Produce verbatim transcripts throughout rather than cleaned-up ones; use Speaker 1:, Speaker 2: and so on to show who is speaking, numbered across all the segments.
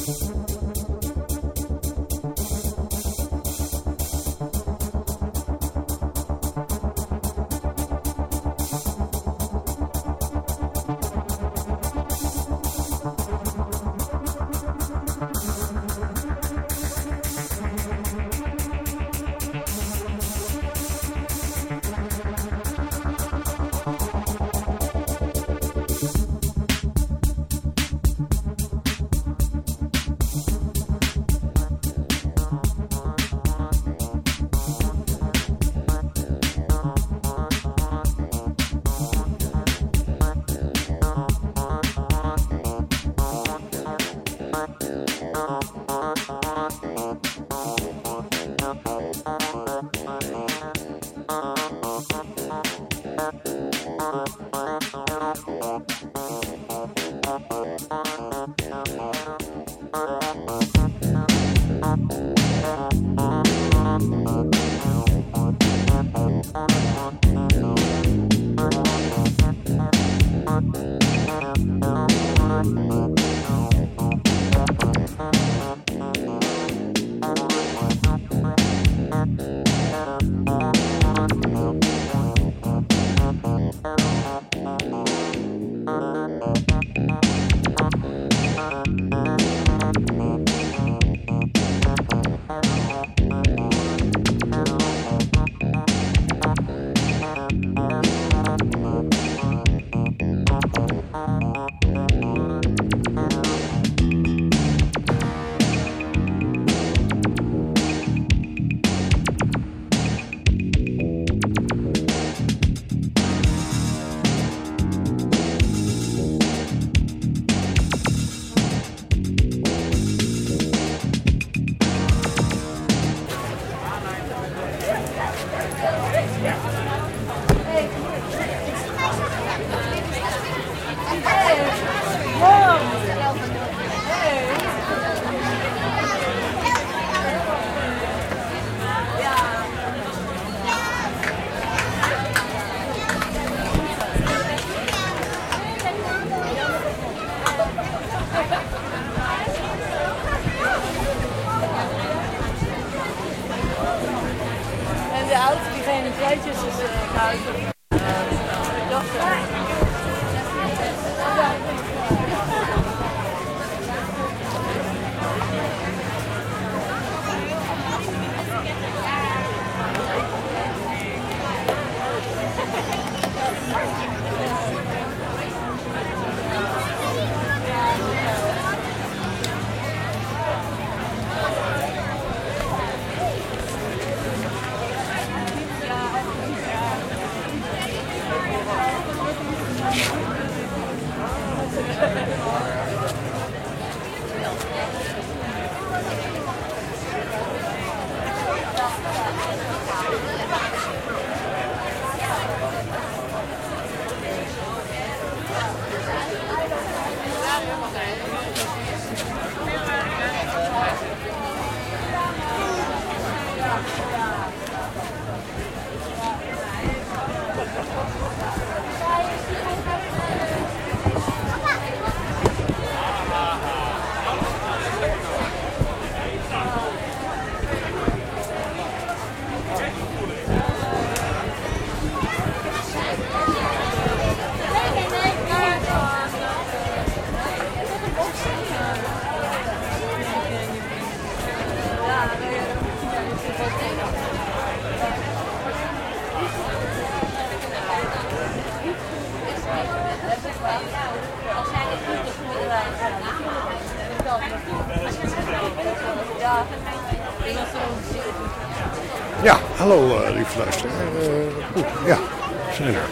Speaker 1: Ja, hallo uh, lieve luisteraar. Uh, ja, we zijn er.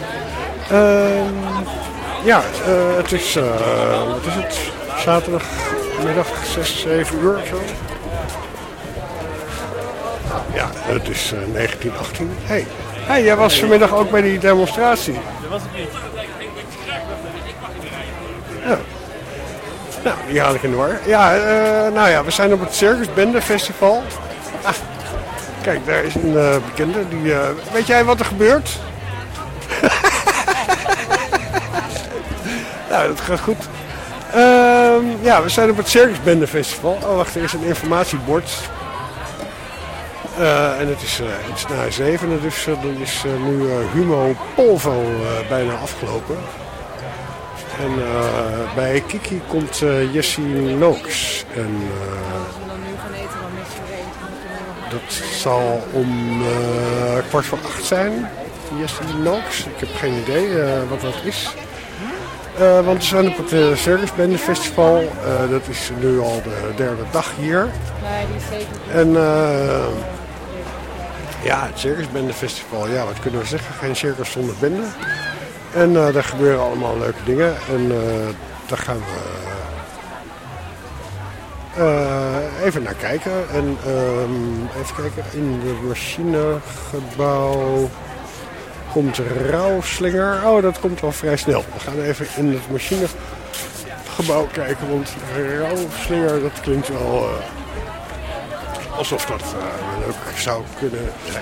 Speaker 1: Uh, ja, uh, het is, uh, wat is het? Zaterdagmiddag, zes, zeven uur of zo. Ja, het is uh, negentien achttien. Hé, hey. hey, jij was vanmiddag ook bij die demonstratie.
Speaker 2: Dat was ik niet.
Speaker 1: Ja. Nou, die haal ik in de war. Ja, uh, nou ja, we zijn op het Circus Bende Festival. Ah, kijk, daar is een uh, bekende. Die, uh, weet jij wat er gebeurt? Nou, dat gaat goed. Uh, Um, ja, we zijn op het Circus Bende Festival. Oh, wacht, er is een informatiebord. Uh, en het is uh, iets na zeven, dus uh, dan is uh, nu uh, Humo Polvo uh, bijna afgelopen. En uh, bij Kiki komt uh, Jessie Noakes. En uh, dat zal om uh, kwart voor acht zijn. Jessie Noakes. Ik heb geen idee uh, wat dat is. Uh, want we zijn op het uh, Circus Bende Festival. Uh, dat is nu al de derde dag hier. En uh, ja, het Circus Bende Festival. Ja, wat kunnen we zeggen? Geen circus zonder bende. En uh, daar gebeuren allemaal leuke dingen. En uh, daar gaan we uh, even naar kijken. En um, even kijken, in het machinegebouw komt Rauwslinger. Oh, dat komt wel vrij snel. We gaan even in het machinegebouw kijken. Want Rauwslinger, dat klinkt wel uh, alsof dat uh, leuk zou kunnen zijn.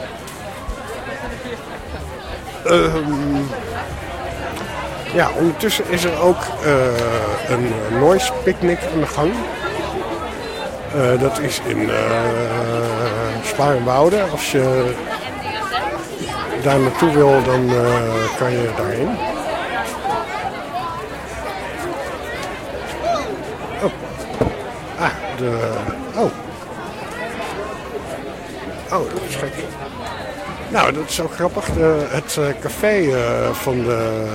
Speaker 1: Um, Ja, ondertussen is er ook uh, een noise picnic aan de gang. Uh, dat is in uh, Sparenwoude. Als je daar naartoe wil, dan uh, kan je daarheen. Oh. Ah, de... Oh. Oh, dat is gek. Nou, dat is ook grappig. De, het uh, café uh, van de...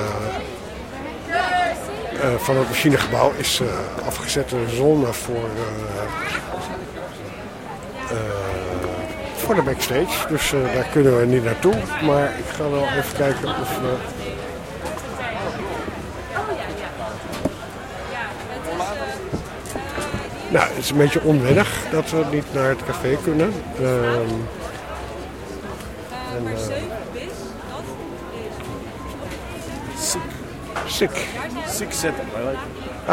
Speaker 1: Uh, van het machinegebouw is uh, afgezette zone voor, uh, uh, voor de backstage. Dus uh, daar kunnen we niet naartoe. Maar ik ga wel even kijken of we... Nou, het is een beetje onwennig dat we niet naar het café kunnen. Um, en, uh, Sick.
Speaker 2: Sick setup, I like it.
Speaker 1: Ah.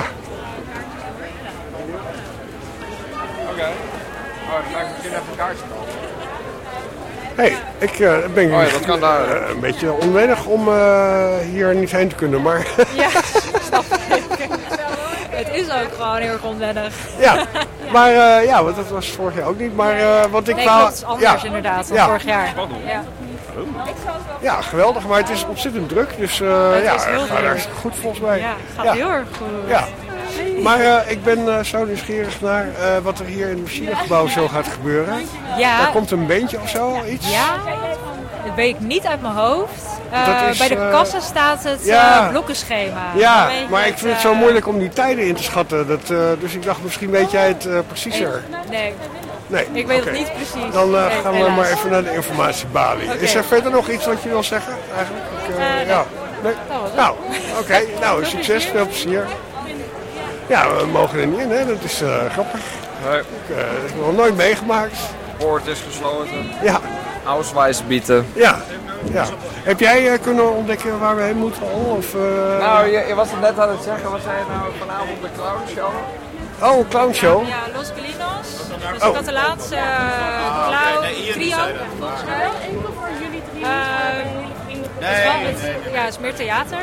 Speaker 3: Oké. Okay. Oh, dan ga ik misschien even een kaartje kopen.
Speaker 1: Hé, hey, ik uh, ben
Speaker 3: oh, ja, dat kan daar.
Speaker 1: Uh, een beetje onwennig om uh, hier niet heen te kunnen, maar...
Speaker 4: Ja, snap ik. Het is ook gewoon heel erg onwennig.
Speaker 1: Ja, maar uh, ja, want dat was vorig jaar ook niet, maar uh, wat ik
Speaker 4: nee,
Speaker 1: wou...
Speaker 4: Nee, dat is anders ja. inderdaad dan ja. vorig jaar. Ja.
Speaker 1: Ja, geweldig, maar het is ontzettend druk, dus uh, het ja, het gaat erg goed volgens mij.
Speaker 4: Ja, het gaat ja. heel erg goed.
Speaker 1: Ja. Maar uh, ik ben uh, zo nieuwsgierig naar uh, wat er hier in het machinegebouw zo gaat gebeuren. Ja. Daar komt een beentje of zo, iets?
Speaker 4: Ja, dat weet ik niet uit mijn hoofd. Uh, is, bij de uh, kassa staat het
Speaker 1: ja.
Speaker 4: uh, blokkenschema.
Speaker 1: Ja, maar ik vind uh, het zo moeilijk om die tijden in te schatten. Dat, uh, dus ik dacht, misschien weet jij het uh, preciezer.
Speaker 4: Nee.
Speaker 1: Nee,
Speaker 4: ik weet
Speaker 1: okay.
Speaker 4: het niet precies.
Speaker 1: Dan uh,
Speaker 4: nee,
Speaker 1: gaan we
Speaker 4: helaas.
Speaker 1: maar even naar de informatiebalie. Okay. Is er verder nog iets wat je wil zeggen eigenlijk? Ik, uh, uh, nee. Ja. Nee? Nou, oké. Okay. Nou, succes, veel plezier. Ja, we mogen er niet in, hè? Dat is uh, grappig.
Speaker 3: Nee.
Speaker 1: Ik, uh, dat heb ik nog nooit meegemaakt.
Speaker 3: Poort is gesloten.
Speaker 1: Ja.
Speaker 3: Ausweis bieden.
Speaker 1: Ja. Ja. Heb jij uh, kunnen ontdekken waar we heen moeten al? Of, uh...
Speaker 3: Nou, je, je was het net aan het zeggen. Wat zei je nou vanavond de clownshow?
Speaker 1: Oh, een clownshow?
Speaker 4: Ja, Los Colinos. Dus een oh. Catalaanse uh, clown trio. Volgens mij. Enkel voor jullie drie? Uh, nee, het is wel, het, nee, nee. Ja, het is meer theater.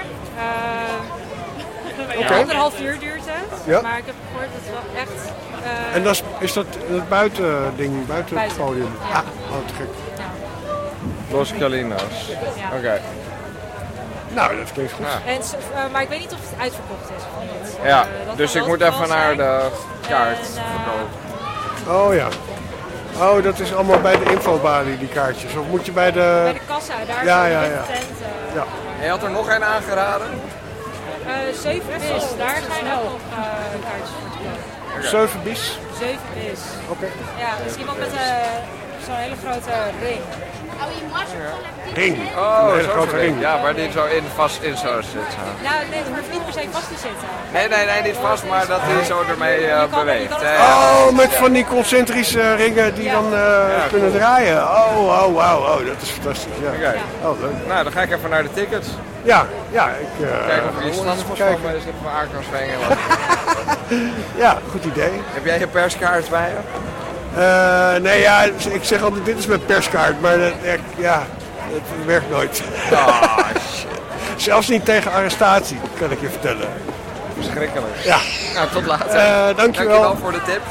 Speaker 4: Uh, okay. Anderhalf uur duurt het. Ja. Maar ik heb gehoord dat het wel echt... Uh,
Speaker 1: en dat is, is dat het buitending, buiten, buiten het podium? Ja. Ah, oh, te gek. Ja.
Speaker 3: Los Colinos. Ja. Oké. Okay.
Speaker 1: Nou, dat klinkt goed.
Speaker 4: Ja. En, uh, maar ik weet niet of het uitverkocht is. Of
Speaker 3: ja, uh, dus ik moet even naar de kaart en, uh, verkopen.
Speaker 1: Oh ja. Oh, dat is allemaal bij de infobalie, die kaartjes. Of moet je bij de...
Speaker 4: Bij de kassa, daar
Speaker 1: ja,
Speaker 4: is
Speaker 1: ja,
Speaker 4: de
Speaker 1: ja.
Speaker 4: tent. Uh,
Speaker 3: ja. En je had er nog een aangeraden?
Speaker 4: Uh, zeven bis, daar zijn ook nog uh, kaartjes voor te kopen.
Speaker 1: Okay. Zeven bis?
Speaker 4: Zeven bis.
Speaker 1: Oké. Okay.
Speaker 4: Ja, dus iemand met uh, zo'n hele grote ring.
Speaker 1: Ring?
Speaker 3: Oh, een hele grote ring. Ja, waar die zo in, vast in zou zitten.
Speaker 4: Nou, nee, dat hoeft niet per se vast te zitten.
Speaker 3: Nee, nee, nee, niet vast, maar dat hij zo ermee uh, beweegt.
Speaker 1: Oh, met van die concentrische ringen die ja. dan uh, ja, kunnen cool. draaien. Oh, oh, wow, oh, dat is fantastisch. Ja.
Speaker 3: Okay.
Speaker 1: Ja. Oh, leuk.
Speaker 3: Nou, dan ga ik even naar de tickets.
Speaker 1: Ja, ja, ik... Uh,
Speaker 3: Kijk of je stadspost van mij is even mijn aan kan zwengen.
Speaker 1: Ja, goed idee.
Speaker 3: Heb jij je perskaart bij je?
Speaker 1: Uh, nee, ja, ik zeg altijd, dit is mijn perskaart, maar dat, ja, het werkt nooit.
Speaker 3: Oh, shit.
Speaker 1: Zelfs niet tegen arrestatie, kan ik je vertellen.
Speaker 3: Verschrikkelijk.
Speaker 1: Ja.
Speaker 5: Nou, tot later.
Speaker 1: Uh, dankjewel.
Speaker 5: Dankjewel voor de tips.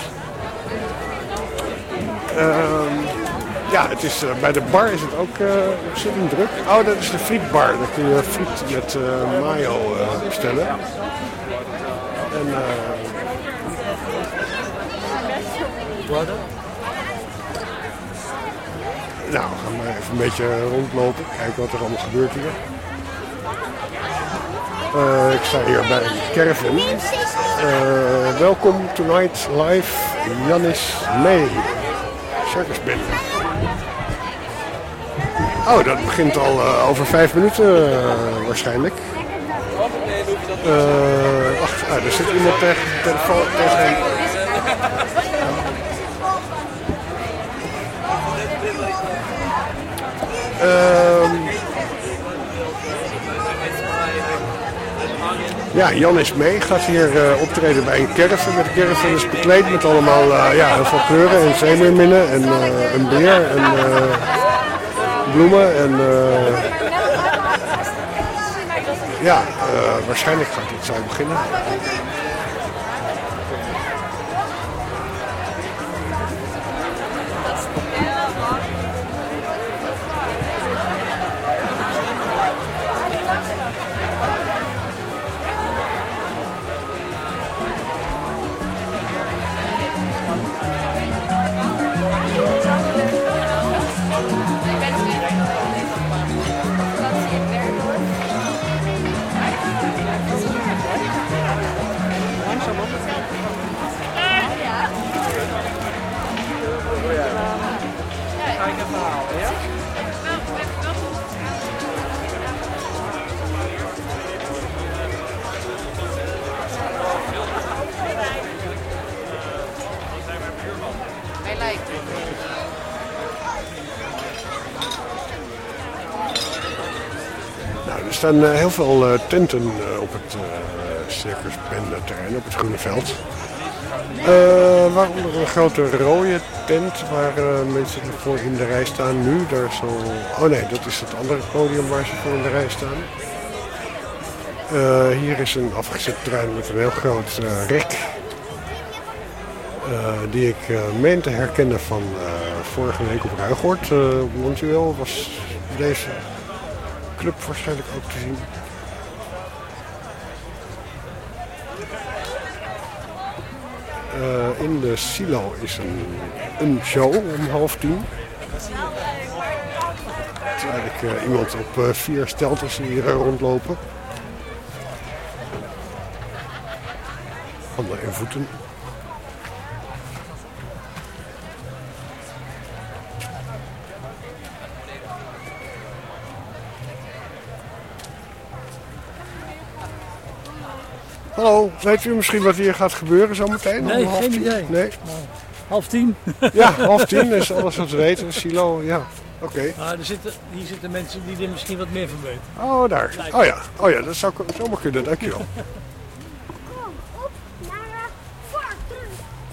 Speaker 1: Uh, ja, het is, uh, bij de bar is het ook uh, ontzettend druk. Oh, dat is de frietbar. Daar kun je friet met uh, mayo uh, bestellen. En, uh,
Speaker 5: Wat?
Speaker 1: Nou, we gaan maar even een beetje rondlopen. Kijken wat er allemaal gebeurt hier. Uh, ik sta hier bij Caravan. Uh, welkom tonight live Janis May. Circus Band. Oh, dat begint al uh, over vijf minuten uh, waarschijnlijk. Uh, wacht, ah, er zit iemand tegen de telefoon tegen. Uh, ja, Jan is mee. Gaat hier uh, optreden bij een caravan. Met de caravan is bekleed met allemaal uh, ja, heel veel kleuren en zeemeerminnen en uh, een beer en uh, bloemen en uh, ja, uh, waarschijnlijk gaat het zo beginnen. Er staan uh, heel veel uh, tenten uh, op het uh, Circus Band terrein, op het Groene Veld. Uh, waaronder een grote rode tent waar uh, mensen voor in de rij staan nu. Daar is al... Oh nee, dat is het andere podium waar ze voor in de rij staan. Uh, hier is een afgezet terrein met een heel groot uh, rek. Uh, die ik uh, meen te herkennen van uh, vorige week op Ruigoord. Uh, Montreal was deze club waarschijnlijk ook te zien. Uh, in de silo is een, een show om half tien. Terwijl ik uh, iemand op uh, vier stelters hier uh, rondlopen. Handen en voeten. Hallo, weet u misschien wat hier gaat gebeuren zometeen?
Speaker 6: Nee, geen tien? idee.
Speaker 1: Nee?
Speaker 6: Nou, half tien?
Speaker 1: Ja, half tien is alles wat we weten. De silo, ja. Oké. Okay.
Speaker 6: Ah, er zitten, hier zitten mensen die er misschien wat meer van weten.
Speaker 1: Oh, daar. Oh ja, oh, ja dat zou zomaar kunnen. Dankjewel.
Speaker 7: Kom op naar voren.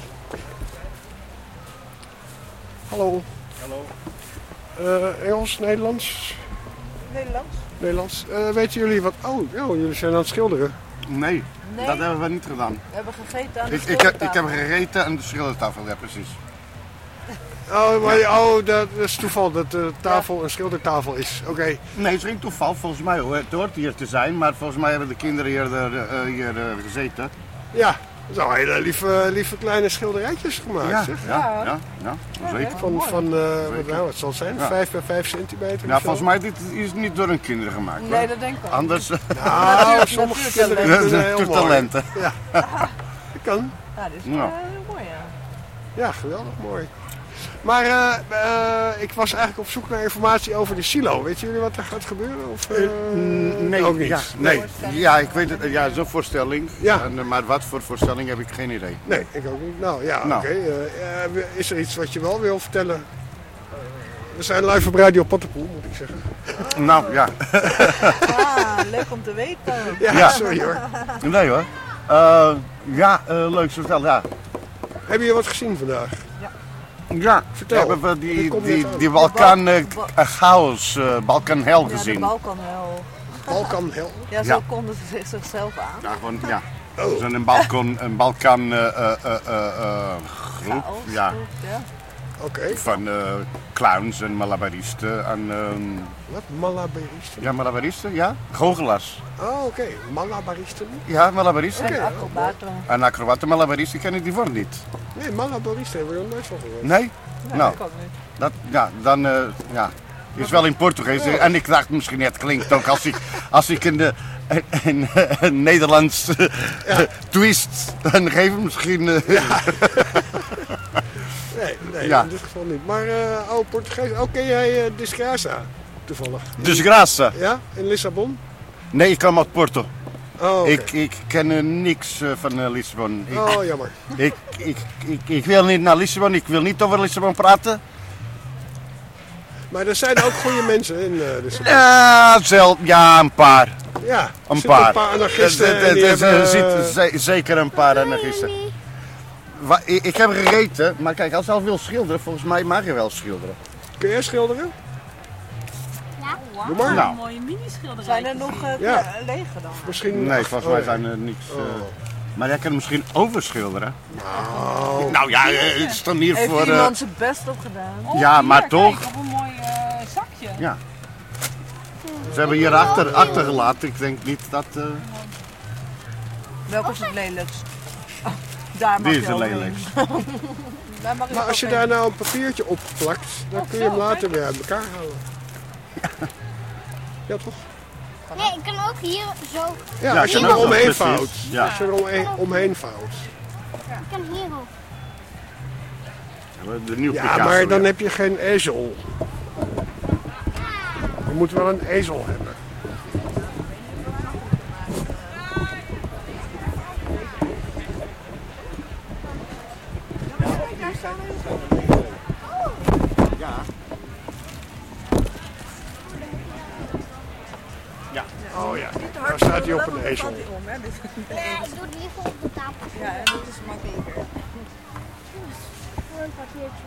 Speaker 1: Hallo.
Speaker 2: Hallo.
Speaker 1: Uh, Engels, Nederlands?
Speaker 8: Nederlands.
Speaker 1: Nederlands. Uh, weten jullie wat? Oh, oh, jullie zijn aan het schilderen.
Speaker 9: Nee,
Speaker 8: Nee.
Speaker 9: dat hebben we niet gedaan.
Speaker 8: We hebben gegeten aan de
Speaker 9: Ik, ik, heb, ik
Speaker 8: schildertafel.
Speaker 9: heb gegeten aan de schildertafel, ja precies.
Speaker 1: Oh, maar, oh dat is toeval dat de tafel een schildertafel is. Oké. Okay.
Speaker 9: Nee, het is geen toeval volgens mij hoor. Het hoort hier te zijn, maar volgens mij hebben de kinderen hier, uh, hier uh, gezeten.
Speaker 1: Ja, zo hele lieve, lieve kleine schilderijtjes gemaakt.
Speaker 9: Ja,
Speaker 1: zeg.
Speaker 9: ja, ja, ja, ja, zeker.
Speaker 1: Van, van uh, wat nou, het zal zijn,
Speaker 9: ja.
Speaker 1: vijf bij vijf centimeter.
Speaker 9: Ja, volgens mij dit is niet door een kinderen gemaakt.
Speaker 8: Nee,
Speaker 9: hoor.
Speaker 8: dat denk ik ook.
Speaker 9: Anders.
Speaker 1: Nou, sommige kinderen kunnen heel mooi.
Speaker 9: talenten.
Speaker 1: Ja, dat kan.
Speaker 8: Ja, dit is
Speaker 9: Ja.
Speaker 8: uh, mooi, ja.
Speaker 1: Ja, geweldig mooi. Maar uh, uh, ik was eigenlijk op zoek naar informatie over de silo. Weten jullie wat er gaat gebeuren? Of, uh,
Speaker 9: nee,
Speaker 1: ook niet?
Speaker 9: ja, nee. Ja, ik weet het. Ja, zo'n voorstelling.
Speaker 1: Ja.
Speaker 9: En, maar wat voor voorstelling heb ik geen idee.
Speaker 1: Nee, ik ook niet. Nou ja,
Speaker 9: Nou.
Speaker 1: oké. Okay. Uh, uh, is er iets wat je wel wil vertellen? We zijn live op Radio Pottenpoel, moet ik zeggen.
Speaker 9: Nou, ja.
Speaker 8: Ah, leuk om te weten.
Speaker 1: Ja,
Speaker 9: Ja.
Speaker 1: sorry hoor.
Speaker 9: Nee hoor. Uh, ja, uh, leuk zo vertellen, ja.
Speaker 1: Heb je wat gezien vandaag?
Speaker 9: Ja,
Speaker 1: Vertel.
Speaker 9: hebben we
Speaker 1: Dat
Speaker 9: die,
Speaker 1: komt
Speaker 9: die,
Speaker 1: net aan.
Speaker 9: die Balkan uh,
Speaker 8: De Bal-
Speaker 9: chaos, uh, Balkan hel
Speaker 8: Ja, de
Speaker 9: gezien.
Speaker 8: Balkanhel.
Speaker 1: Balkan Hel.
Speaker 8: Ja, zo
Speaker 9: Ja.
Speaker 8: konden ze zich- zichzelf aan.
Speaker 9: Ja, gewoon, ja. Dat is een balkon, een Balkan uh, uh, uh, uh, groep. Ja.
Speaker 8: Ja.
Speaker 1: Oké. Okay.
Speaker 9: Van uh, clowns en malabaristen. En, um,
Speaker 1: Wat? Malabaristen?
Speaker 9: Ja, malabaristen, ja. Goochelaars.
Speaker 1: Oh, oké. Okay. Malabaristen?
Speaker 9: Ja, malabaristen.
Speaker 8: En acrobaten.
Speaker 9: En acrobaten, malabaristen ken ik die voor niet.
Speaker 1: Nee, malabaristen hebben we nog nooit van gehoord.
Speaker 9: Nee?
Speaker 8: Nee,
Speaker 9: nou,
Speaker 8: ik ook niet.
Speaker 9: Dat, ja, dan, uh, ja. Is wel in Portugees. Ja. En ik dacht misschien, het klinkt ook als ik, als ik een, een, een, een Nederlands uh, ja. twist dan geef misschien. Uh,
Speaker 1: ja. nee, nee
Speaker 9: ja.
Speaker 1: in dit geval niet. Maar, uh, oh, Portugees. Oh, ken jij uh, Desgraça toevallig?
Speaker 9: Desgraça?
Speaker 1: Ja, in Lissabon?
Speaker 9: Nee, ik kom uit Porto.
Speaker 1: Oh, okay.
Speaker 9: ik, ik ken uh, niks uh, van uh, Lissabon. Ik,
Speaker 1: oh, jammer.
Speaker 9: Ik, ik, ik, ik wil niet naar Lissabon, ik wil niet over Lissabon praten.
Speaker 1: Maar er zijn ook goede mensen in uh, Lissabon.
Speaker 9: Ja, zelf, ja, een paar.
Speaker 1: Ja,
Speaker 9: een paar.
Speaker 1: een paar anarchisten.
Speaker 9: Er
Speaker 1: hebben...
Speaker 9: zitten zeker een paar anarchisten. Ik, ik heb gegeten, maar kijk, als je al wil schilderen, volgens mij mag je wel schilderen.
Speaker 1: Kun jij schilderen?
Speaker 7: Ja.
Speaker 1: Wow. Doe maar.
Speaker 8: Nou. Mooie mini-schilderijen. Zijn er nog uh, ja. lege dan?
Speaker 1: Misschien...
Speaker 9: Nee, volgens mij zijn er niks. Uh... Oh. Maar jij kan misschien overschilderen.
Speaker 1: Nou,
Speaker 9: nou ja, het is dan hier
Speaker 8: Heeft
Speaker 9: voor...
Speaker 8: Heeft iemand
Speaker 9: uh...
Speaker 8: zijn best op gedaan?
Speaker 9: Oh, ja, maar
Speaker 10: kijk,
Speaker 9: toch.
Speaker 10: Op een mooi uh, zakje.
Speaker 9: Ja. Ze hebben hier achter, achtergelaten. Ik denk niet dat... Uh...
Speaker 8: Welke is het lelijkst? Oh, daar mag
Speaker 9: Die is
Speaker 8: je
Speaker 9: het lelijkst.
Speaker 1: Maar als je daar nou een papiertje op plakt, dan kun je hem later weer uit elkaar halen. Ja, toch?
Speaker 7: Nee, ik kan ook hier zo...
Speaker 1: Ja, ja als je er omheen vouwt.
Speaker 9: Ja.
Speaker 1: Als je er omheen, omheen vouwt.
Speaker 7: Ja. Ik kan hierop.
Speaker 1: Ja, ja maar dan heb je geen ezel. Je moet wel een ezel hebben.
Speaker 9: Ja. Ja.
Speaker 1: Oh ja, daar staat hij op een ezel.
Speaker 7: Nee, ik doe het liever op de tafel.
Speaker 8: Ja, en dat is makkelijker.
Speaker 7: Voor een kwartiertje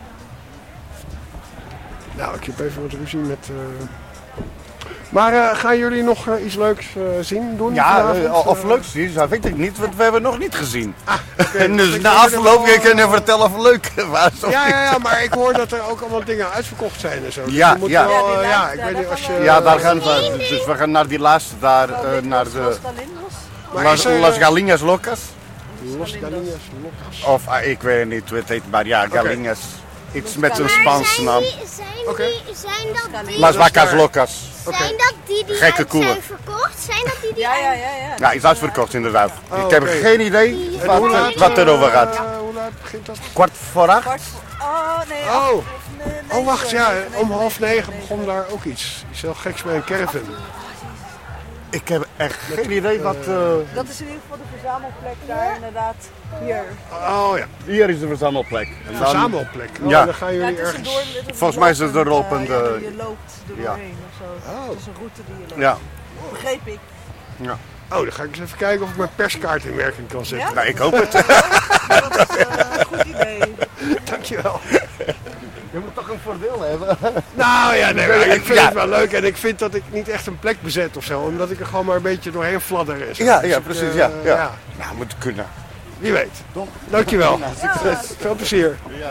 Speaker 7: dan.
Speaker 1: Nou, ik heb even wat ruzie met... Uh... Maar uh, gaan jullie nog uh, iets leuks uh, zien, doen?
Speaker 9: Ja, uh, of leuks zien, dat weet ik niet, want we hebben nog niet gezien.
Speaker 1: Ah, okay.
Speaker 9: En dus na afloop kun je vertellen of het leuk was of
Speaker 1: ja, ja, ja, maar ik hoor dat er ook allemaal dingen uitverkocht zijn en zo. Dus
Speaker 9: ja, ja.
Speaker 1: Wel,
Speaker 8: ja,
Speaker 1: uh, ja, ik weet niet als je...
Speaker 9: Ja, daar gaan we, dus we gaan naar die laatste daar, uh, naar de... Las,
Speaker 1: er,
Speaker 9: Las Galinhas Locas.
Speaker 1: Los Galinhas Locas.
Speaker 9: Of, uh, ik weet niet hoe het heet, maar ja, Galinhas. Okay. Iets met een Spaanse naam.
Speaker 7: Zijn,
Speaker 1: okay.
Speaker 7: die, zijn dat die...
Speaker 9: Las Vacas Locas.
Speaker 7: Okay. Zijn dat die die
Speaker 9: Gekke
Speaker 7: uit
Speaker 9: koeien.
Speaker 7: zijn verkocht? Zijn dat die die
Speaker 8: ja, ja, ja, ja.
Speaker 9: Ja, is uitverkocht inderdaad.
Speaker 1: Oh,
Speaker 9: ik heb
Speaker 1: okay.
Speaker 9: geen idee wat,
Speaker 1: hoe laat,
Speaker 9: wat erover gaat.
Speaker 1: Uh, hoe laat begint dat?
Speaker 9: Kwart voor acht?
Speaker 8: Kwart voor... Oh, nee.
Speaker 1: Oh.
Speaker 8: Acht, nee, nee,
Speaker 1: oh, wacht,
Speaker 8: sorry,
Speaker 1: ja.
Speaker 8: nee, nee,
Speaker 1: Om half negen
Speaker 8: nee,
Speaker 1: begon daar ook iets. Iets heel geks bij een caravan.
Speaker 9: Ik heb echt geen idee wat... Uh...
Speaker 8: Dat is in ieder geval de verzamelplek daar inderdaad. Hier.
Speaker 1: Oh ja.
Speaker 9: Hier is de verzamelplek.
Speaker 1: Een verzamelplek? Oh,
Speaker 9: ja.
Speaker 1: Dan gaan jullie
Speaker 8: ja,
Speaker 1: ergens...
Speaker 9: Volgens mij is het er lopend...
Speaker 8: Uh, ja, je loopt er
Speaker 9: ja.
Speaker 8: doorheen of zo.
Speaker 1: Oh.
Speaker 8: Het is een route die je loopt.
Speaker 9: Ja.
Speaker 8: Begreep ik.
Speaker 9: Ja.
Speaker 1: Oh, dan ga ik eens even kijken of ik mijn perskaart in werking kan zetten.
Speaker 8: Ja?
Speaker 9: Nou, ik hoop het.
Speaker 8: Dat is uh, een goed idee.
Speaker 1: Dankjewel.
Speaker 9: Je moet toch een voordeel hebben?
Speaker 1: Nou ja, nee, maar ik vind
Speaker 9: ja.
Speaker 1: het wel leuk en ik vind dat ik niet echt een plek bezet of zo, omdat ik er gewoon maar een beetje doorheen fladder en zo.
Speaker 9: Ja,
Speaker 1: dus
Speaker 9: ja
Speaker 1: ik,
Speaker 9: precies.
Speaker 1: uh,
Speaker 9: Ja, ja.
Speaker 1: ja.
Speaker 9: Nou, moet kunnen.
Speaker 1: Wie weet. Dankjewel.
Speaker 9: Ja, succes.
Speaker 1: Veel plezier.
Speaker 9: Ja.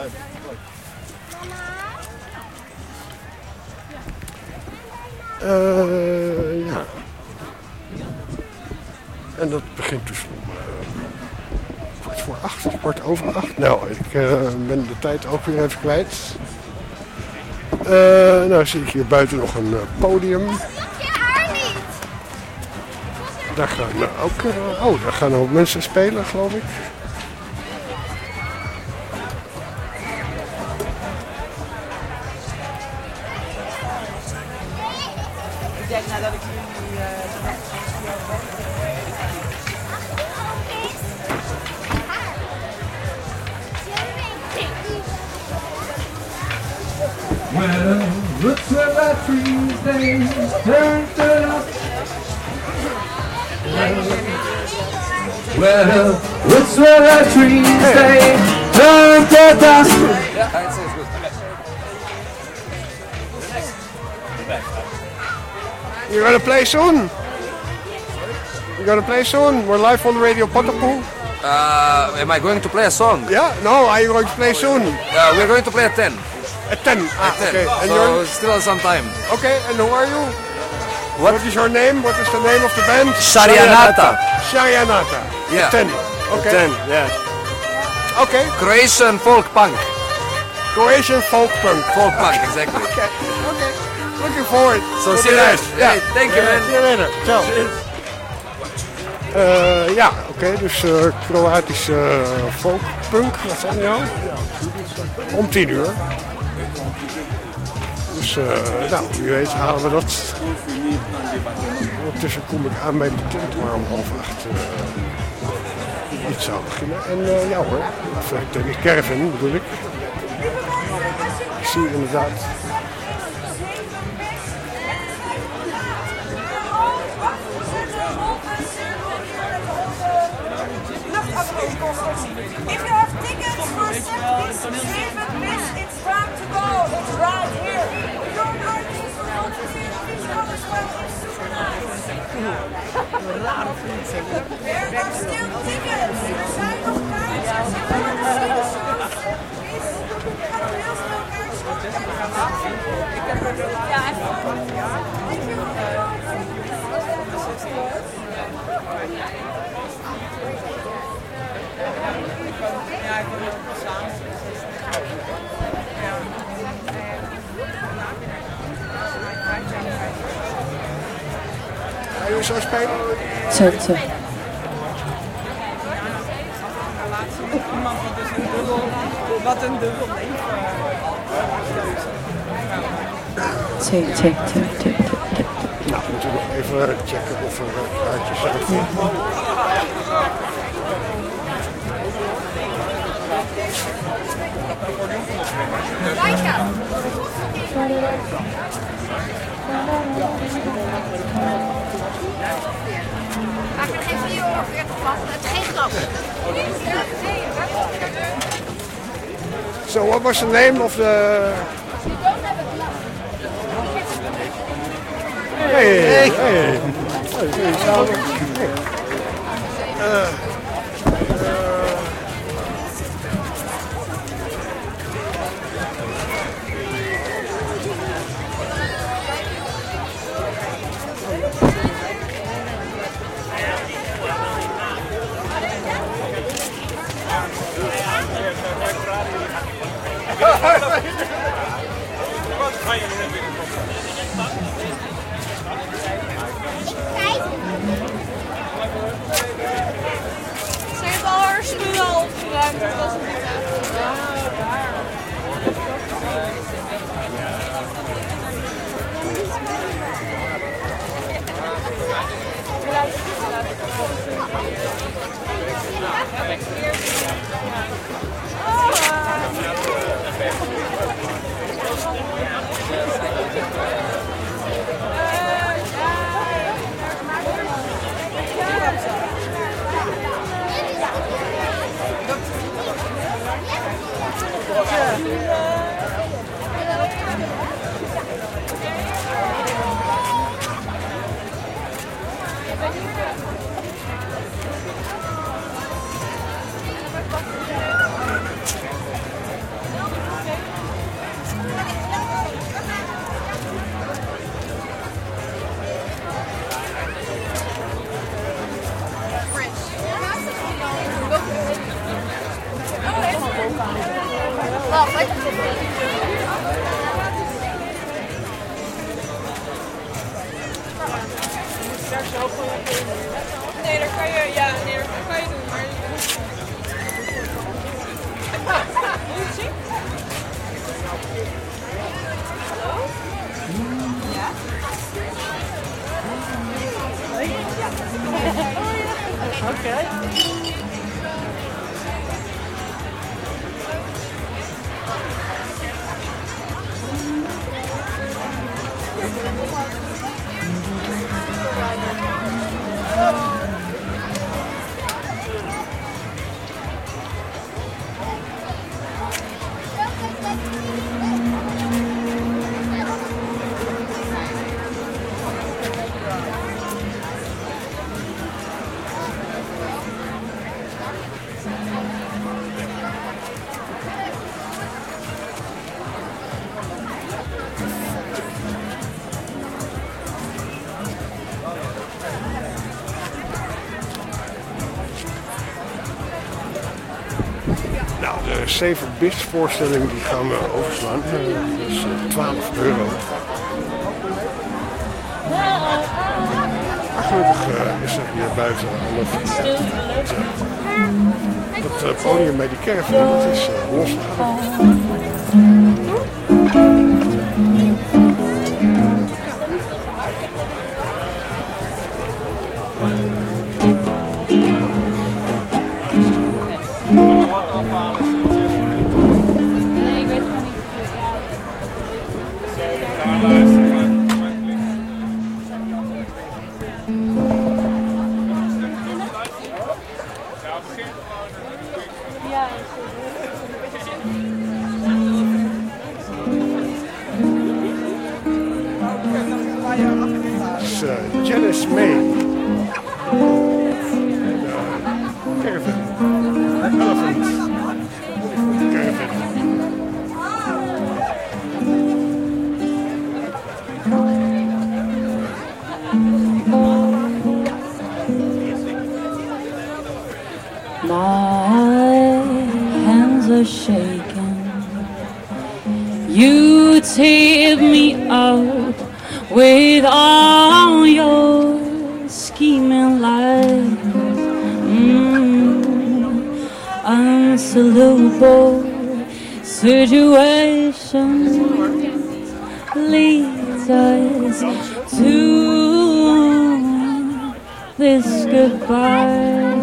Speaker 1: Uh, ja. En dat begint dus om uh, kwart voor acht, kwart over acht. Nou, ik uh, ben de tijd ook weer even kwijt. Uh, nou zie ik hier buiten nog een uh, podium. Daar gaan uh, ook, uh, oh, daar gaan ook mensen spelen, geloof ik.
Speaker 8: Ik denk nou dat ik jullie uh,
Speaker 11: Well, looks where that trees they turn to dust. Well, looks where that trees they turn to dust.
Speaker 5: Ja, het is goed.
Speaker 1: You gonna play soon? You're gonna play soon? We're live on the radio Potapoo.
Speaker 5: Uh, am I going to play a song?
Speaker 1: Yeah? No, are you going to play soon?
Speaker 5: Uh, we're going to play at ten.
Speaker 1: At ten? Ah,
Speaker 5: At ten.
Speaker 1: okay. And
Speaker 5: so
Speaker 1: you're...
Speaker 5: still some time.
Speaker 1: Okay, and who are you?
Speaker 5: What?
Speaker 1: What is your name? What is the name of the band?
Speaker 5: Sharianata.
Speaker 1: Sharianata.
Speaker 5: Yeah.
Speaker 1: At ten. Okay.
Speaker 2: Ten, yeah.
Speaker 1: Okay.
Speaker 5: Croatian folk punk.
Speaker 1: Croatian folk punk.
Speaker 5: Folk punk, exactly.
Speaker 1: Okay. Okay. Looking forward.
Speaker 5: So
Speaker 1: to
Speaker 5: see
Speaker 1: the
Speaker 5: you
Speaker 1: rest.
Speaker 5: later.
Speaker 1: Yeah.
Speaker 5: Hey, thank you, man.
Speaker 1: See you later. Ciao. Uh, ja, oké, okay, dus uh, Kroatische uh, folkpunk, wat zijn die nou? Om tien uur. Dus, uh, nou, wie weet halen we dat. Ondertussen kom ik aan bij de tent, maar om half acht uh, iets zou beginnen. En uh, ja hoor, of uh, de caravan bedoel ik. Ik zie inderdaad.
Speaker 8: If you have tickets for Saturday, save it, miss. It's time to go. It's right here. We don't know if it's not here. Please come as well. It's super nice. There are still tickets. Er zijn nog kaartjes. If you want to see the show, please have heel snel kaartjes. Ja, ja, ik wil ook wel samen.
Speaker 1: Ga je zo spelen?
Speaker 10: Zo, zo.
Speaker 8: Iemand die dus een dubbel, wat een dubbel leven.
Speaker 10: Check, check, check, check, check.
Speaker 1: Nou, we moeten nog even checken of er kaartjes zijn.
Speaker 7: Maak er geen vierhonderdveertig van, het is geen grap.
Speaker 1: So what was the name of the... Hey, hey, hey. Hey. Uh,
Speaker 7: Ze hebben al haar spullen al opgeruimd. Dat was een
Speaker 8: Nee, dat kan je, ja, nee, dat kan je doen, maar... Wil je het zien? Hallo? Ja? Oké.
Speaker 1: zeven bits voorstelling die gaan we overslaan. Uh, dus uh, twaalf euro. Maar gelukkig uh, is er hier buiten nog dat uh, podium bij die caravan, dat is uh, losgegaan. Janice May. Caravan. Elephant. Caravan.
Speaker 10: My hands are shaking. You tip me up with all your scheming lies. Mm, unsolvable situations leads us to this goodbye.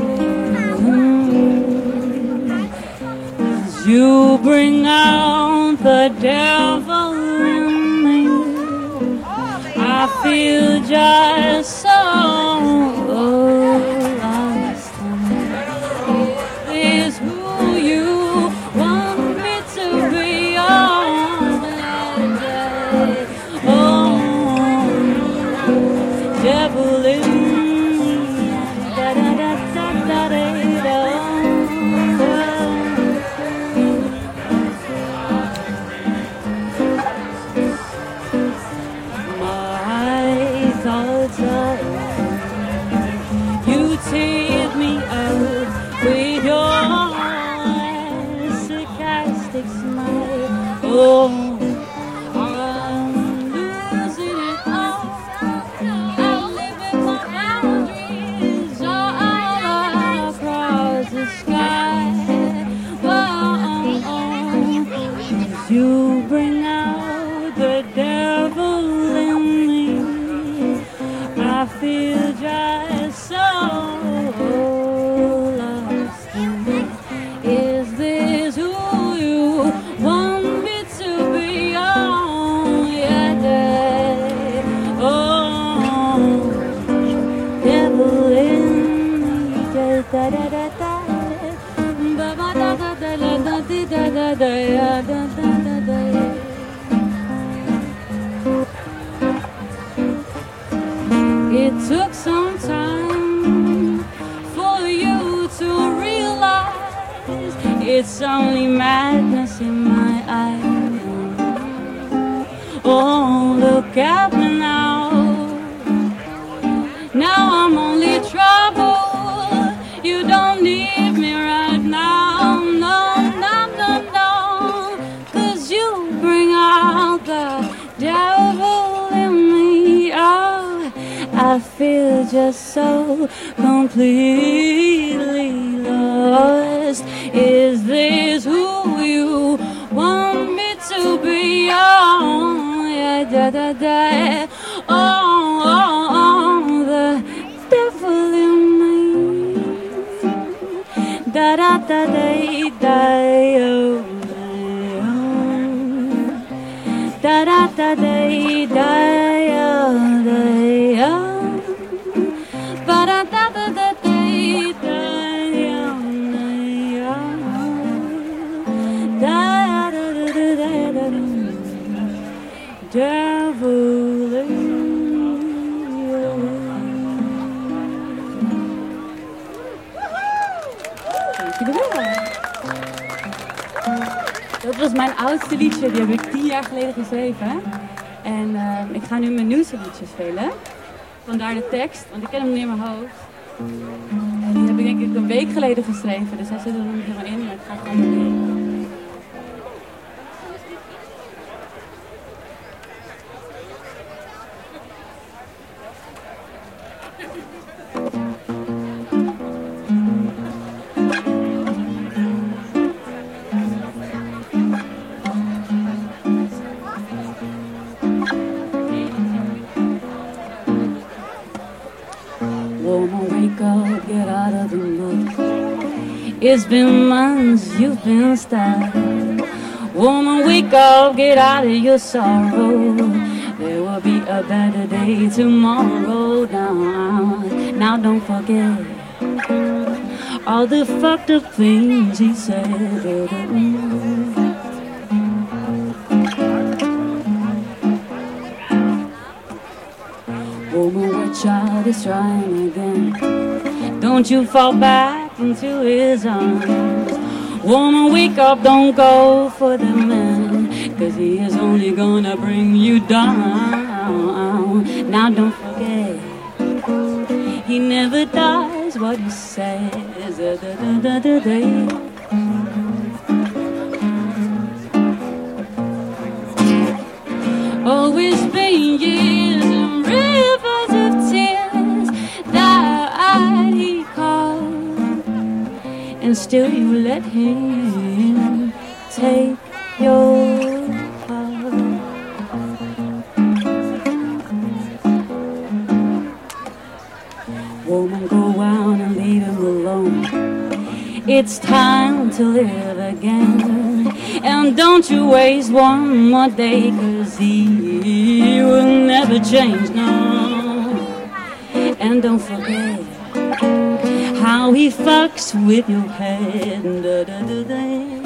Speaker 10: Mm, you bring out the devil in me. I feel just so lost. Is who you want me to be on that day. Oh, devil in me. Da da da da da da da. You tip me up with your sarcastic smile. Oh, I'm losing it all. I'm living my boundaries all across the sky. Whoa, you bring out the devil in me. I feel just so lost. Is this who you want me to be on your day? Oh, devil in me. Da da da da da. Ba ba da da da da da da da da da da da. It took some time for you to realize it's only madness in my eyes. Oh, look at me now. Now I'm only trouble. You don't need me right now. No, no, no, no. 'Cause you bring out the devil in me. Oh, I feel just so completely lost. Is this who you want me to be? Oh, yeah, da da da. Oh, oh, oh, the devil in me. Da da da da da. Oh, da da da da da. Da. Ba da da da da da da da da da. Devil in you. Dankjewel. Dat was mijn oudste liedje, die heb ik tien jaar geleden geschreven. En uh, ik ga nu mijn nieuwste liedje spelen. Vandaar de tekst, want ik ken hem niet in mijn hoofd. En die heb ik denk ik een week geleden geschreven, dus hij zit er nog niet helemaal in, maar ik ga gewoon doen. It's been months you've been stuck. Woman, wake up, get out of your sorrow. There will be a better day tomorrow. Now, now don't forget all the fucked up things he said. Woman, watch out, he's trying again. Don't you fall back into his arms. Woman, wake up, don't go for the man, 'cause he is only gonna bring you down. Now don't forget, he never does what he says. Oh, it's been years and rivers of tears that I called, and still you let him take your heart. Woman, go out and leave him alone. It's time to live again. And don't you waste one more day, 'cause he will never change, no. And don't forget how he fucks with your head. Da, da, da, da.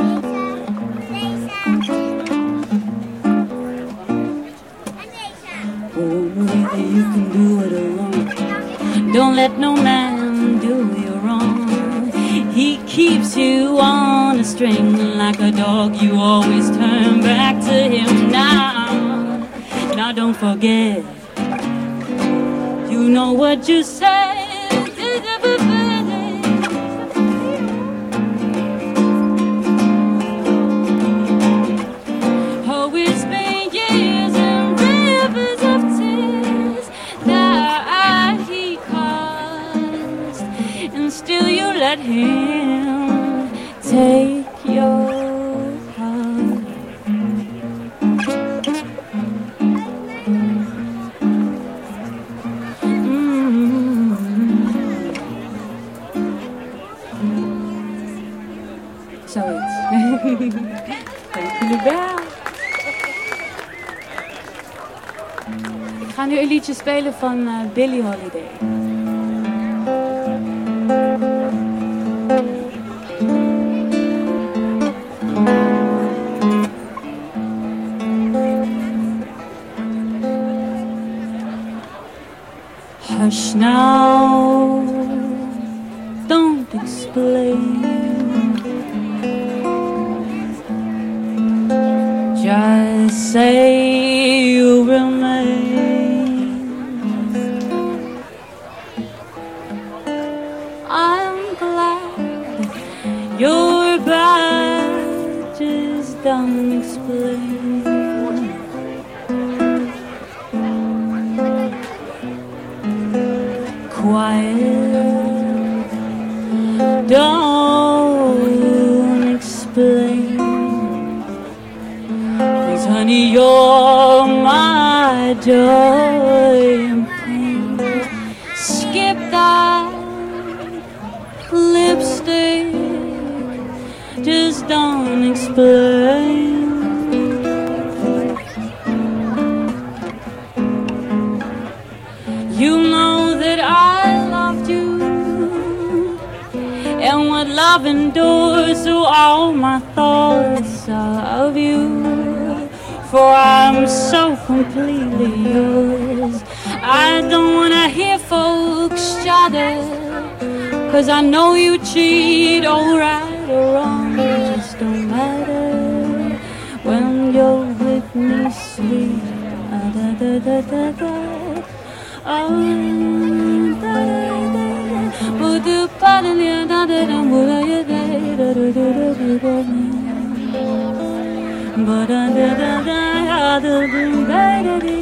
Speaker 10: Oh, maybe you can do it alone. Don't let no man do you wrong. He keeps you on a string like a dog. You always turn back to him now. Now don't forget, you know what you said. Oh, it's been years and rivers of tears that he caused, and still you let him take your heart. Mm-hmm. Zoiets. Dank jullie wel. Ik ga nu een liedje spelen van uh, Billie Holiday. Hush now, don't explain. Just say you remain. I'm glad you're back, just don't explain. Quiet, don't explain, 'cause honey, you're my joy and pain. Skip that lipstick, just don't explain. You know that I loved you, and what love endures, so all my thoughts are of you. For I'm so completely yours. I don't wanna hear folks chatter, 'cause I know you cheat, or right or wrong, it just don't matter when you're with me, sweet. Ah, da, da, da, da, da. Oh, da, da, da, da. Oh, do, pa, da, da, da, da, da, da, da, da, da, da, da, da, da. Ba da da da da da da da da da.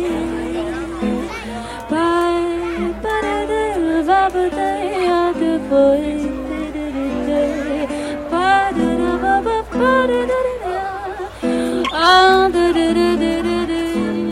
Speaker 10: Ba ba da da ba ba da da boy da da da. Ba da da ba ba ba da da da. Ah da da da da da.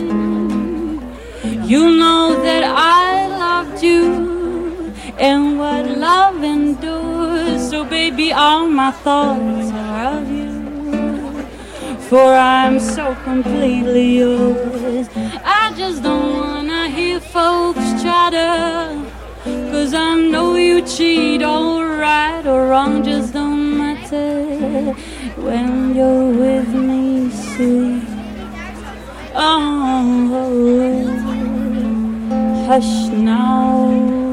Speaker 10: You know that I loved you, and what love endures. So baby, baby, all my thoughts are of you. For I'm so completely yours. I just don't wanna hear folks chatter, 'cause I know you cheat, or right or wrong just don't matter when you're with me, sweet. Oh, hush now,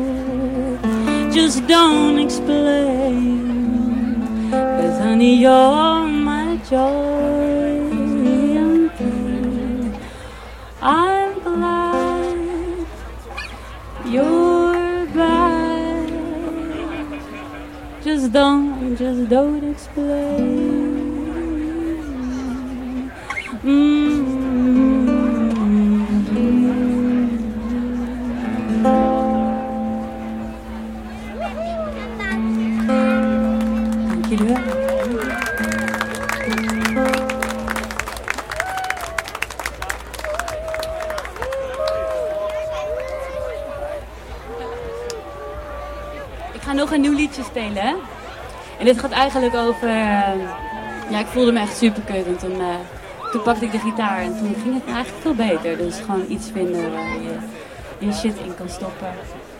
Speaker 10: just don't explain, 'cause honey, you're my joy. I'm glad you're back. Just don't, just don't explain. Mm-hmm. Thank you. Ik ga nog een nieuw liedje spelen. Hè? En dit gaat eigenlijk over... Uh, ja, ik voelde me echt superkut. En toen, uh, toen pakte ik de gitaar en toen ging het eigenlijk veel beter. Dus gewoon iets vinden waar je je shit in kan stoppen.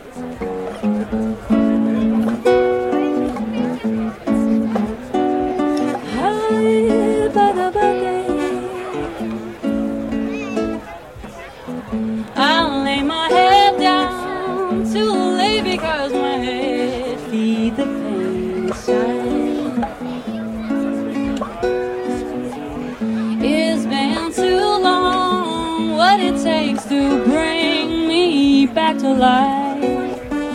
Speaker 10: I'll lay my head down to lay because my head feeds the pain inside. It's been too long, what it takes to bring me back to life.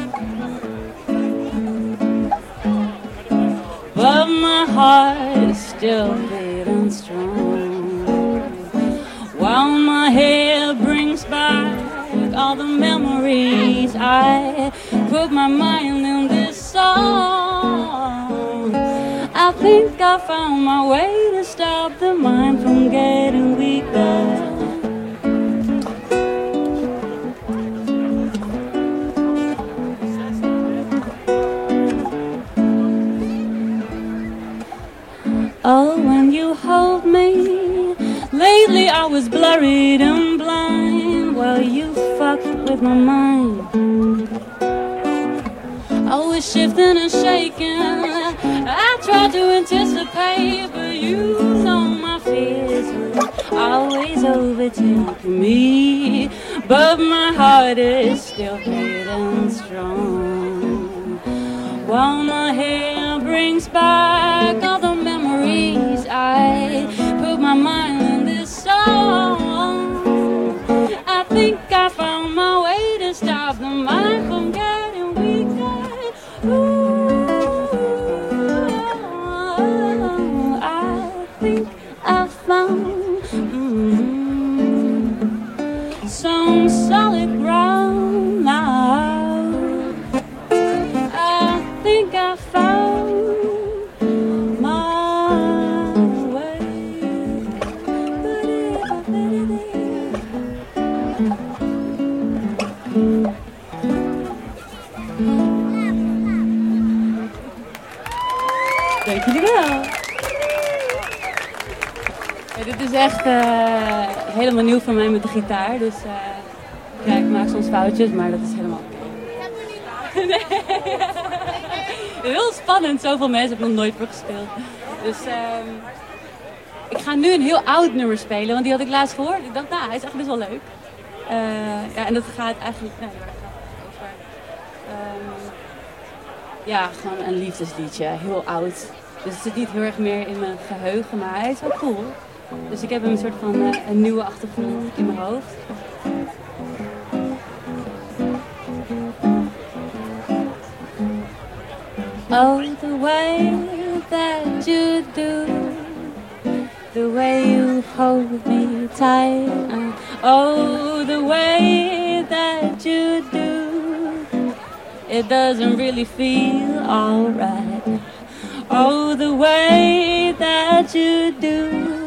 Speaker 10: But my heart is still beating strong, while my head brings back all the memories. I put my mind in this song. I think I found my way to stop the mind from getting weaker. Oh, when you hold me, lately I was blurred and blind while you fucked with my mind. I was shifting and shaking, I tried to anticipate, but you know my fears will always overtake me. But my heart is still beating strong, while my hair brings back all the memories. I put my mind in this song. I think I found my way to stop the mind from getting weaker. Ooh, I think I found mm, some solid ground now. I think I found dank jullie wel. Ja, dit is echt uh, helemaal nieuw voor mij met de gitaar. Dus uh, ja, ik maak soms foutjes, maar dat is helemaal oké. Nee. Heel spannend, zoveel mensen hebben nog nooit voor gespeeld. Dus uh, ik ga nu een heel oud nummer spelen, want die had ik laatst gehoord. Ik dacht, nou, hij is echt best wel leuk. Uh, ja, en dat gaat eigenlijk nee, waar gaat het over? Um, ja, gewoon een liefdesliedje, heel oud. Dus het zit niet heel erg meer in mijn geheugen, maar hij is wel cool. Dus ik heb een soort van uh, een nieuwe achtergrond in mijn hoofd. Oh, the way that you do, the way you hold me tight. Uh, oh, the way that you do, it doesn't really feel alright. Oh, the way that you do,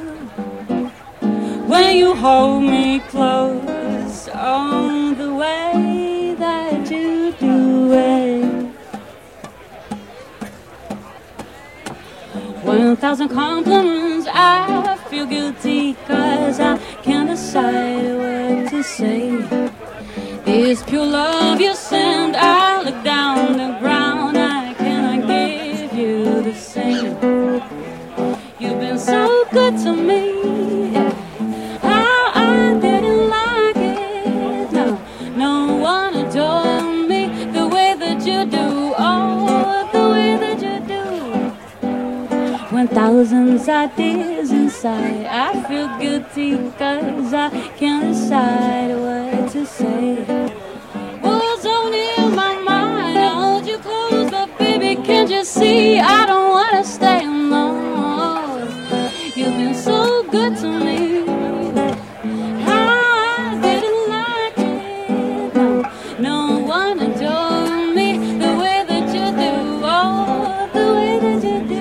Speaker 10: when you hold me close. Oh, the way that you do it. ten thousand compliments. I feel guilty cause I can't decide what to say. This pure love you send, I look down the ground, I cannot give you the same. You've been so good to me. How I didn't like it. No, no one adored me the way that you do. Oh, the way that you do. When thousands ideas inside, I feel guilty cause I can't decide what to say. Words only in my mind, I hold you close, but baby, can't you see I don't wanna stay alone. You've been so good to me. How I didn't like it. No, no one adored me the way that you do. Oh, the way that you do.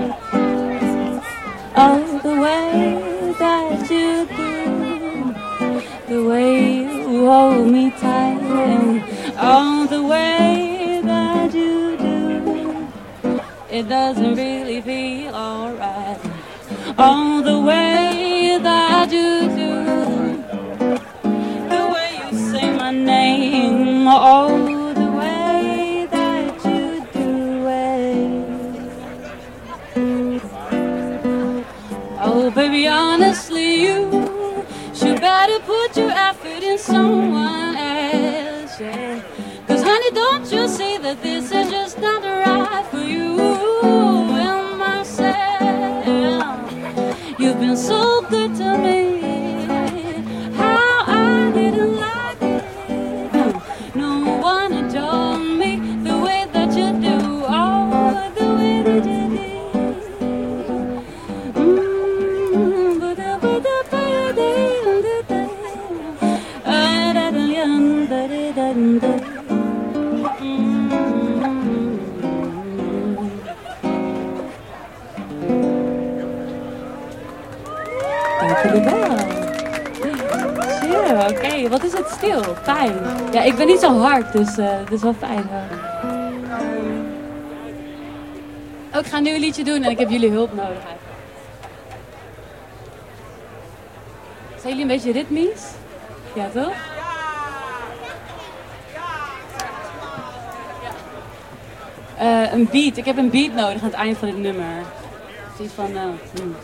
Speaker 10: Oh, the way that you do. The way you hold me tight. Oh, the way that you do. It doesn't really feel alright. Oh, the way that you do. The way you say my name. Oh, the way that you do it. Oh, baby, honestly, you should better put your effort in someone else, yeah. Cause honey, don't you see that this is just not right for you and myself. You've been so good to me. How I didn't like it. No one adored me the way that you do. Oh, the way that you do. Mm, ba-da, ba-da, ba-da, da-da. Ah, da-da-yum, ba-da-da-da. Dankjewel. Sure, oké. Okay. Wat is het stil? Fijn. Ja, ik ben niet zo hard, dus uh, het is wel fijn. Oh, ik ga nu een liedje doen en ik heb jullie hulp nodig. Zijn jullie een beetje ritmisch? Ja, toch? Uh, een beat. Ik heb een beat nodig aan het eind van dit nummer. Zoiets van... Uh, hmm.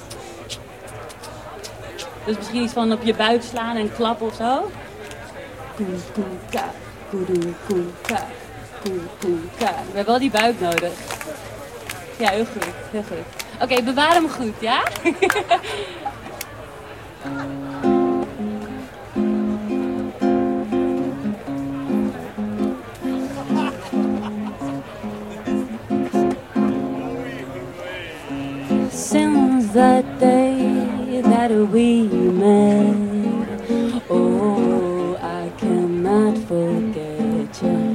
Speaker 10: Dus misschien iets van op je buik slaan en klappen of zo. We hebben wel die buik nodig. Ja, heel goed. Heel goed. Oké, okay, bewaar hem goed, ja? Since that day that we met, oh, I cannot forget you.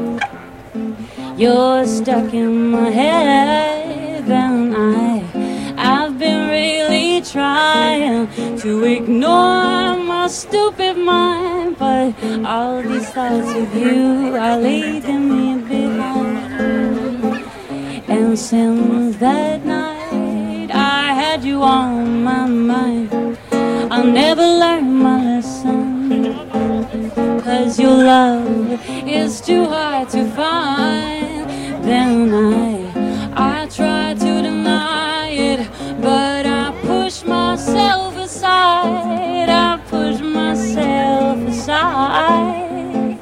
Speaker 10: You're stuck in my head, and I, I've been really trying to ignore my stupid mind, but all these thoughts of you are leading me behind. And since that night I had you on my mind, I'll never learn my lesson, 'cause your love is too hard to find. Then I, I try to deny it, but I push myself aside, I push myself aside.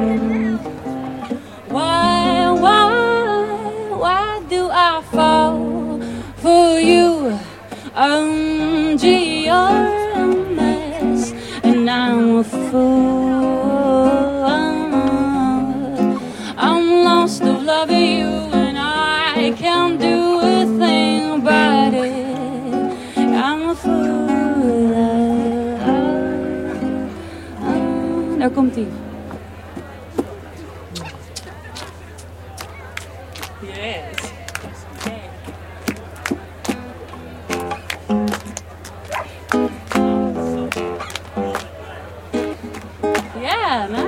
Speaker 10: Why, why, why do I fall for you? Um, gee, you're a mess, and I'm a fool. I'm lost of loving you, and I can't do a thing about it. I'm a fool. Daar komt ie. Yes. Yeah, nice.